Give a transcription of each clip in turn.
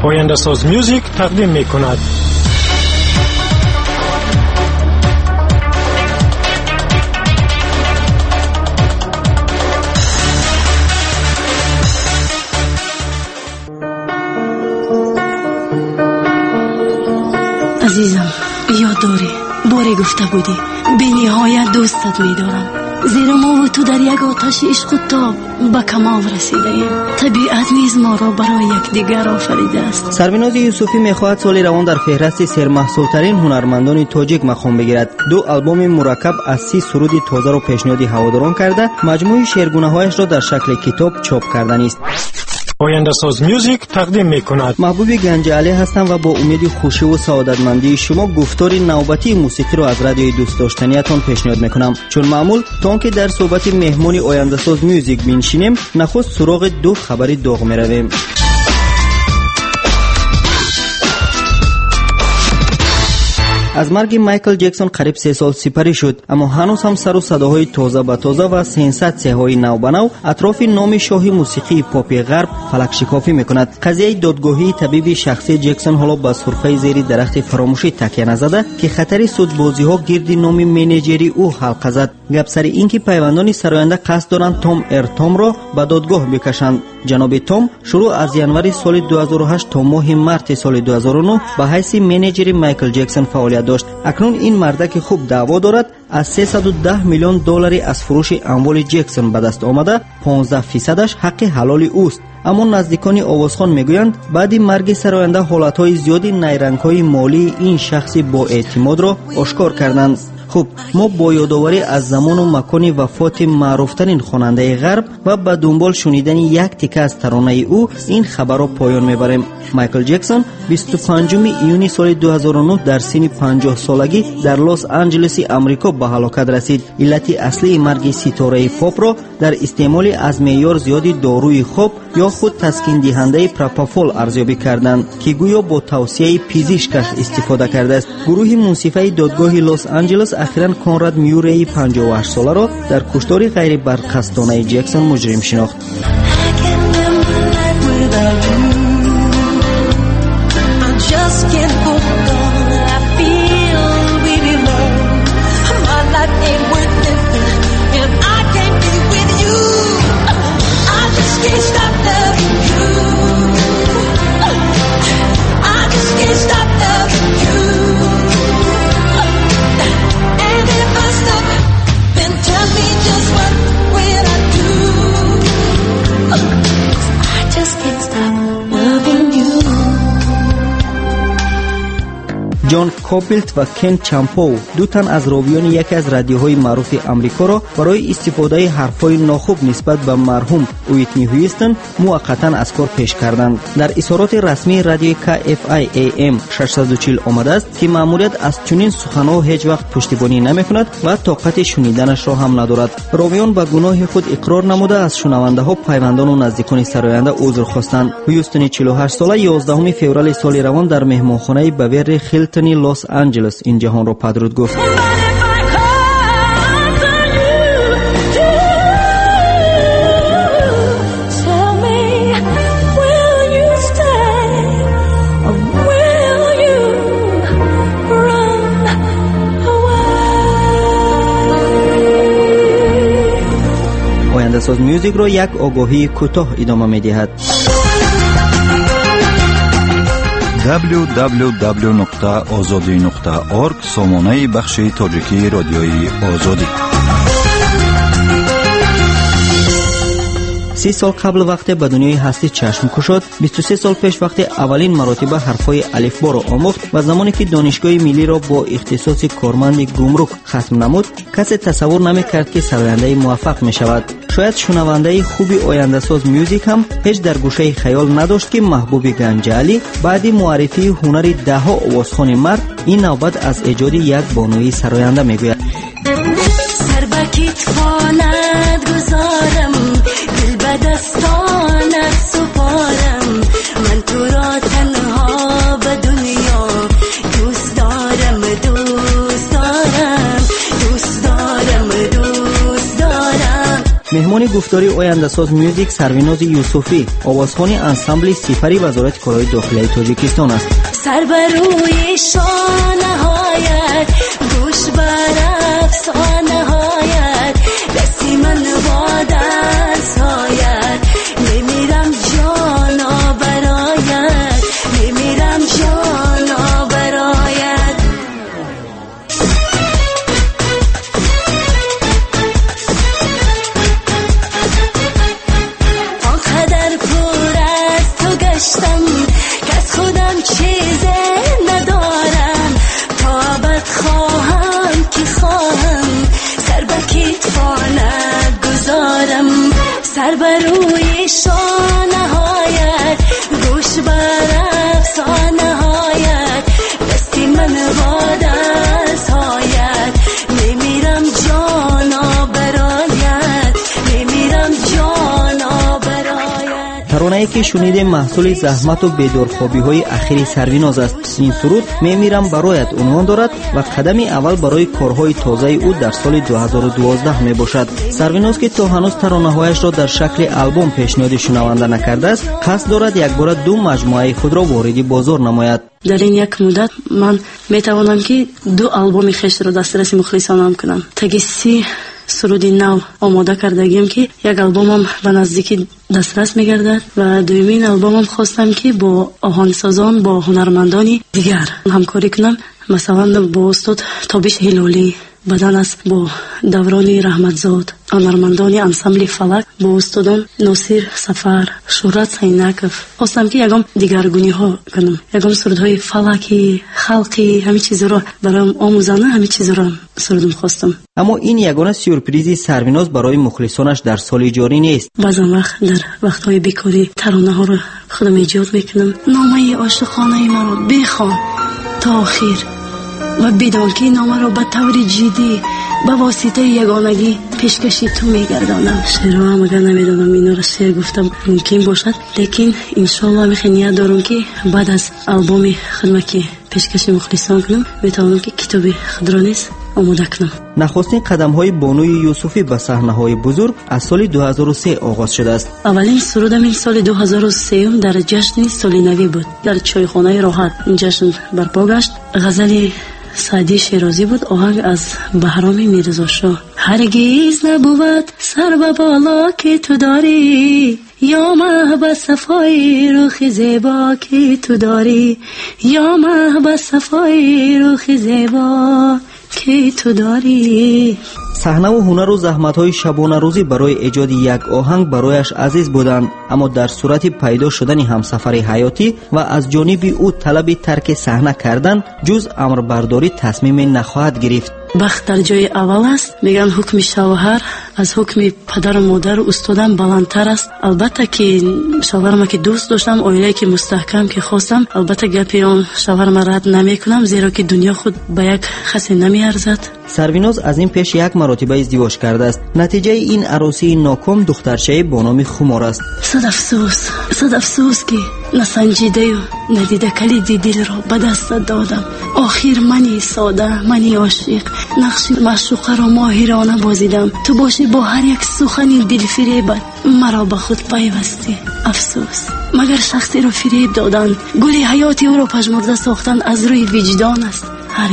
آینده ساز میوزیک تقدیم می کند. عزیزم یاد داری باری گفته بودی بی نهایت دوستت می دارم، زیرا ما و تو در یک آتش عشق و تاب به کمال رسیده ایم. طبیعت نیز ما را برای یکدیگر آفریده است. سربناز یوسفی میخواهد سال روان در فهرست سرمحصولترین هنرمندان تاجیک مقام بگیرد. 2 آلبوم مرکب از 30 سرود تازه را پیشنهاد هواداران کرده، مجموعه شعرگونه‌هایش را در شکل کتاب چاپ کردن است. آینده ساز میوزیک تقدیم می کند. محبوب گنجعلی هستم و با امید خوشی و سعادتمندی شما گفتار نوبتی موسیقی را از رادیوی دوست داشتنیتان پیشنهاد میکنم. چون معمول تا که در صحبت مهمانی آینده ساز میوزیک بنشینیم، نخست سراغ 2 خبر داغ میرویم. از مرگ مایکل جکسون قریب 3 سال سپری شد، اما هنوز هم سر و صداهای تازه به تازه و سنساسی‌های نو به نو اطراف نام شاهی موسیقی پاپ غرب فلک شکافی میکند. قضیه دادگاهی طبیب شخصی جکسون حالا به سرفه زیر درخت فراموشی تکیه نزده که خطر سودبازی‌ها گرد نام منیجری او حلقه زد. گپ سر اینکه پیوندان سراینده قصد دارند توم ارتام را به دادگاه بکشند. جناب توم شروع از ینوری سال 2008 تا ماه مارس سال 2009 به حیث منیجر مایکل جکسون فعالیت داشت. اکنون این مرد خوب دعوا دارد از 310 میلیون دلاری از فروش اموال جکسون به دست آمده 15% حق حلال اوست. اما نزدیکان آوازخوان میگویند بعد مرگ سراینده حالتهای زیادی نیرنگ‌های مالی این شخص با اعتماد را آشکار کردند. خب ما با یادآوری از زمان و مکان وفات معروفترین خواننده غرب و به دنبال شنیدن یک تیکه از ترانه او این خبر را پایان میبریم. مایکل جکسون 25 ایونی سال 2009 در سن 50 سالگی در لس آنجلس امریکا به هلاکت رسید. علت اصلی مرگ ستاره پاپ را در استعمال از معیار زیادی داروی خواب یا خود تسکین دهنده پروپافول ارزیابی کردند که گویا با توصیه پزشکش استفاده کرده است. گروه منصفه دادگاه لس آنجلس اخیراً کنراد میوری 58 ساله را در کشتار غیر برقصدانه جکسون مجرم شناخت. جان کوپیلت و کن چامپو 2 تن از راویان یکی از رادیوهای معروف آمریکا را برای استفاده حرفهای ناخوب نسبت به مرحوم ویتنی هیوستن موقتا از کار پیش کردند. در اظهارات رسمی رادیو KFI AM 640 آمده است که مأموریت از چنین سخن‌ها هیچ وقت پشتیبانی نمی‌کند و طاقت شنیدنش را هم ندارد. راویان به گناه خود اقرار نموده از شنونده‌ها، پیوندان و نزدیکان سراینده عذر خواستند. هیوستن 48 ساله 11 فوریه سال روان در مهمانخانه بوری هیلتون لس آنجلس این جهان را پدرود گفت. آینده ساز میوزیک را یک آگاهی کوتاه ادامه می‌دهد. www.azadi.org سامانه بخش تاجیکی رادیوی آزادی. 30 سال قبل وقت به دنیای هستی چشم گشود، 23 سال پیش وقت اولین مراتبه حرفهای الفبا را آموخت و زمانی که دانشگاه ملی را با اختصاص کارمند گمرک ختم نمود، کسی تصور نمی‌کرد که سراینده موفق می‌شود. شاید شنونده خوبی آینده ساز میوزیک هم هیچ در گوشه خیال نداشت که محبوب گنجعلی بعد معرفی هنر ده‌ها آوازخوان مرد این نوبت از ایجاد یک بانوی سراینده میگوید. سر بکیت خواند گذارم، دل به دستانت سپارم، من تو را تنها به دنیا دوست دارم، دوست دارم، دوست دارم، دوست دارم. زمان گفتاری آینده‌ساز میوزیک سرویناز یوسفی آوازخوان انسامبل سپری وزارت کارهای داخلی تاجیکستان است. سر بر روی شانه‌هایت گوش بر افسانه‌هایت دستی من با دست‌هایت میمیرم جانا برایت میمیرم جانا برایت آنقدر پر از تو گشتم که از خودم چیزی ندارم تا ابد خواهم که خواهم سر به کتفا نگذارم سر بر روی شانه‌هایت گوش بر افسانه‌هایت دستی من با دست‌هایت میمیرم جانا برایت میمیرم جانا برایت. ترانه‌ای که شنیدیم محصول زحمت و بیدارخوابی‌های اخیر سرویناز است. این سرود میمیرم برایت عنوان دارد و قدمی اول برای کارهای تازه او در سال 2012 میباشد. سرویناز که تا هنوز ترانه‌هایش را در شکل آلبوم پیشنهاد شنونده نکرده است، قصد دارد یک بار دو مجموعه خود را وارد بازار نماید. در این یک مدت من میتوانم که 2 آلبوم خویش را دسترس مخلصانم کنم. تاکه 30 سرودی نو آماده کردگیم که یک آلبومم به نزدیکی دسترس میگردد و دومین آلبومم خواستم که با آهنگسازان با هنرمندانی دیگر همکاری کنم، مثلا با استاد تابش هلالی، بدن است با دورانی رحمتزاد، هنرمندانی انسامبل فلک با استادان ناصر سفر، شهرت سینکف. خواستم که یگام دیگرگونی ها کنم، یگام سرودهای فلکی، خلقی، همه چیز را برام آموزانه همه چیز را سرودم خواستم. اما این یگانه سورپرایز سرویناز برای مخلصانش در سال جاری نیست. بعضا وقت در وقتهای بیکاری ترانه ها را خودم ایجاد میکنم. نامه عاشقانه مرا بخوان تا آخر و بدان که نامه را به طور جدی به واسطه یگانگی پیشکشی تو میگردانم. شعرها هم اگر نمیدانم اینا را شعر گفتم ممکن باشد، لیکن انشالله میخوام نیت دارم که بعد از آلبوم خدمت که پیشکشی مخلصان کنم میتونم که کتاب خود را نیز آماده کنم. نخستین قدم‌های بانوی یوسفی به صحنه‌های بزرگ از سال 2003 آغاز شده است. اولین سرودم این سال 2003 در جشن سال نوی بود. در چایخانه راحت این جشن برپا گشت. غزل سعدی شیرازی بود، آهنگ از بهرام میرزا شاه. هرگز نبود سر به بالا که تو داری، یا مه به صفای رخ زیبا که تو داری، یا مه به صفای رخ زیبا که تو داری. صحنه و هنر و زحمت‌های شبانه روزی برای ایجاد یک آهنگ برایش عزیز بودند، اما در صورت پیدا شدن همسفر حیاتی و از جانب او طلب ترک صحنه کردن جز امربرداری تصمیم نخواهد گرفت. بخت در جای اول است. میگن حکم شوهر از حکم پدر و مادر و استادم بلندتر است. البته که شوهرم که دوست داشتم، عائله که مستحکم که خواستم، البته گپی آن شوهرم رد نمیکنم، زیرا که دنیا خود به یک خسی نمیارزد. سرویناز از این پیش یک مرتبه ازدواج کرده است. نتیجه این عروسی ناکام دخترچه با نام خمار است. صد افسوس که نسنجیده و ندیده کلید دل را به دست دادم. آخر منی ساده، منی عاشق، نقش معشوقه را ماهرانه بازیدم. تو باشی با هر یک سخنی دل فریبت مرا به خود پیوستی. افسوس، مگر شخصی را فریب دادن گل حیاتی او را پژمرده ساختن از روی وجدان است؟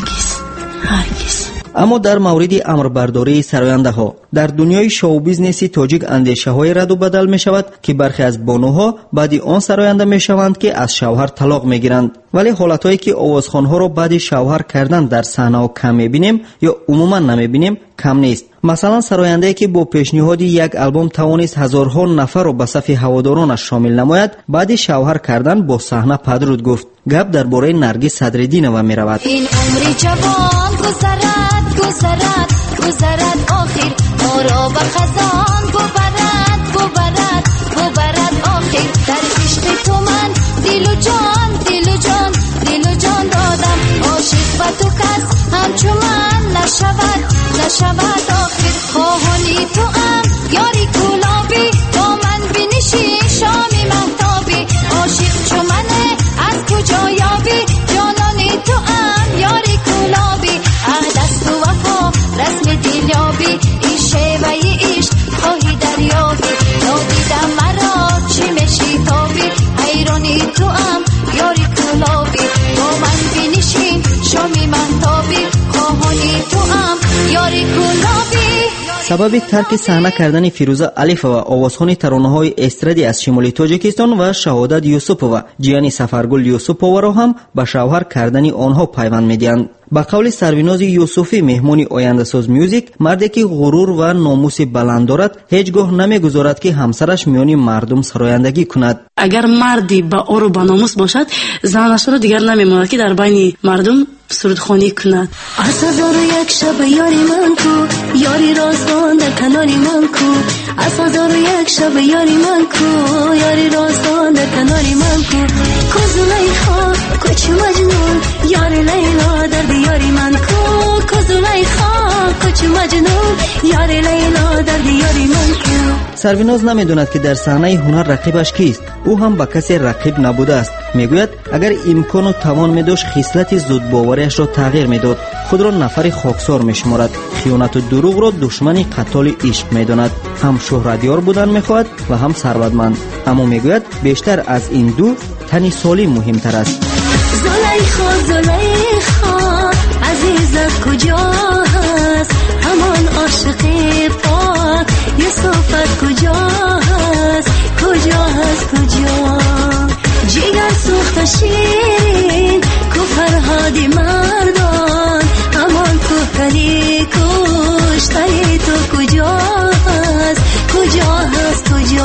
هرگز. اما در مورد امربرداری سراینده ها در دنیای شو بیزنسی تاجیک اندیشه های رد و بدل می شود که برخی از بانوها بعد آن سراینده می شوند که از شوهر طلاق می گیرند، ولی حالت هایی که آوازخوان ها را بعد شوهر کردن در صحنه ها کم می بینیم یا عموما نمی بینیم کم نیست. مثلا سراینده که با پیشنهاد یک آلبوم توانست هزارها نفر را به صف هوادارانش شامل نماید، بعد شوهر کردن با صحنه پدرود گفت. گپ درباره نرگس صدرالدینова می رود. این عمری جوان گذرد آخر ما را به خزان گبرد آخر. در عشق تو من دل و جان دادم. عاشق به تو کس همچو من نشود آخر. خواهانی تو ام یاری گلابی، با من بنشین شامی مهتابی. عاشق چو منه از کجا یابی، جانانی تو ام یاری گلابی. دست و وفا رسم دل یابی، این شیوه عشق خواهی دریا سبب ترک صحنه کردن فیروزه علیفова آوازخوان ترانه‌های استرادی از شمالی تاجیکستان و شهادت یوسفova جیانی سفرگل یوسفova را هم به شوهر کردن آنها پیوند می‌دهند. با قول سرویناز یوسفی مهمون آینده‌ساز میوزیک، مردی که غرور و ناموس بلند دارد هیچگاه نمیگذارد که همسرش میان مردم سرایندگی کند. اگر مردی با اور و با ناموس باشد زنش را دیگر نمیماند که در بین مردم سرودخوانی کند. از هزار و یک شب یاری من کو، یاری رازدان در کناری من کو. از هزار و یک شب یاری من کو، یاری رازدان در کناری من کو. کو زلیخا کوچ مجنون، یاری لیلا در دیاری من کو. کو زلیخا کوچ مجنون، یاری لیلا در دیاری من کو. سرویناز نمیدوند که در صحنه هنر رقیبش کیست. او هم با کسی رقیب نبوده است. میگوید اگر امکان و توان می‌داشت خصلت زود باوریش را تغییر میداد. خود را نفر خاکسار میشمارد. خیانت و دروغ را دشمن قتال عشق میداند. هم شهرتیار بودن میخواهد و هم ثروتمند. اما میگوید بیشتر از این دو تن سالم مهمتر است. زلیخا زلیخا عزیزت کجا هست؟ همان عاشق پاک یوسفت کجا هست؟ کجا هست کجا؟ جگر سوخت شیرین کو فرهادی مردان، همان کو کلی کشتای تو کجا هست؟ کجا هست کجا؟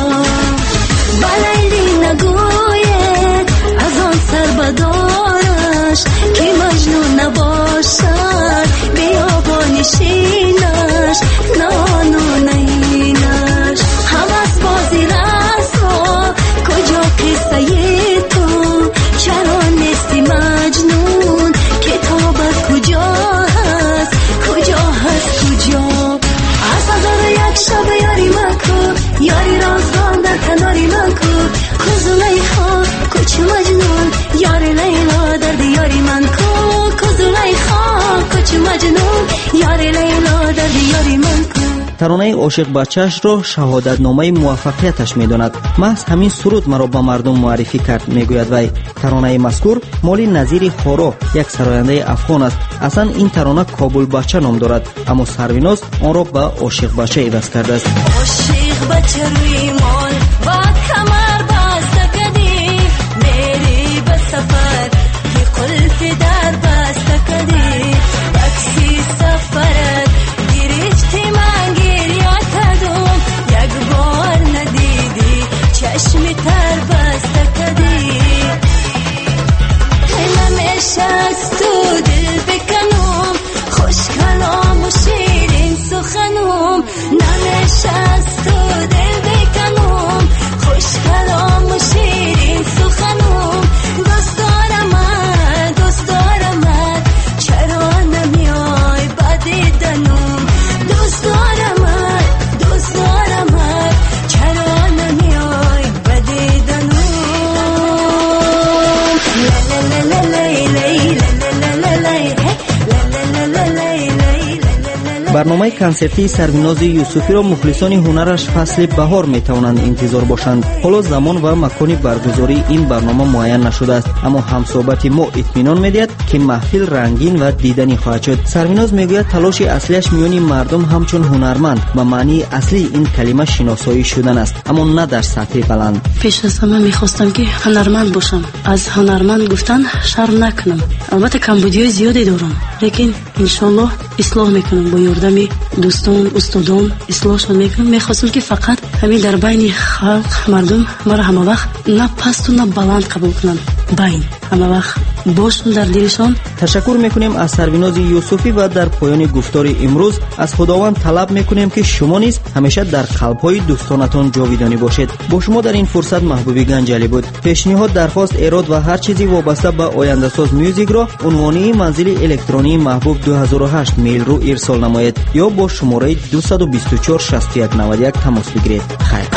بلیلی نگوید از آن سر بدارش که مجنون نباشد بیابانی شینش نانو نینش. همس بازی رسوا کجا قصه تو؟ چرا نیستی مجنون؟ کتابت کجا هست؟ کجا هست کجا؟ از هزار و یک شب یاری من کو، یاری رازدان در کناری من کو. کو زلیخا کوچ مجنون، یاری لیلا در دیاری من کو. کو زلیخا کوچ مجنون، یاری لیلا در دیاری من کو. ترانه عاشق بچه‌اش را شهادت نامه موفقیتش می‌داند. محض همین سرود مرا به مردم معرفی کرد میگوید وی. ترانه مذکور مال نظیر خورا یک سراینده افغان است. اصلا این ترانه کابل بچه نام دارد، اما سرویناز آن را به عاشق بچه عوض کرده است. عاشق بچه روی مال با کمر بسته کدی، میری به سفر که قلف در بسته کدی. بکسی سفرت گرفتی من گریه کدوم، یک بار ندیدی چشمی تر بسته کدی. نمیشه از تو دل بکنم، خوش کلام و شیرین سخنم. نمیشه از تو دل بکنم، خوش کلام و شیرین سخنم. دوست دارم چرا نمیای با دیدنم؟ دوست دارم چرا نمیای با دیدنم؟ برنامه کنسرتی سرویناز یوسفی را مخلصان هنرش فصل بهار میتوانند انتظار باشند. حالا زمان و مکان برگزاری این برنامه معین نشده است، اما همصحبت ما اطمینان میدهد که محفل رنگین و دیدنی خواهد شد. سرویناز میگوید تلاش اصلیش میان مردم همچون هنرمند و معنی اصلی این کلمه شناسایی شدن است، اما نه در سطح بلند. پیش از همه میخواستم که هنرمند باشم. از هنرمند گفتن شرم نکنم. البته کمبودی‌های زیادی دارم، لیکن انشالله اصلاح میکنم. با یاردم دوستان استادان اصلاحشون میکنم. میخواستم که فقط همین در بین خلق مردم مرا همه وقت نه پست و نه بلند قبول کنن، بین همه وقت باشم در دلشان. تشکر میکنیم از سرویناز یوسفی و در پایان گفتار امروز از خداوند طلب میکنیم که شما نیز همیشه در قلب‌های دوستانتان جاویدانی باشید. با شما در این فرصت محبوبی گنجلی بود. پیشنهاد، درخواست، ایراد و هر چیزی وابسته به آینده‌ساز میوزیک را عنوانی منزل الکترونی محبوب 2008 میل رو ارسال نمایید یا با شماره 224 61 91 تماس بگیرید. خیر.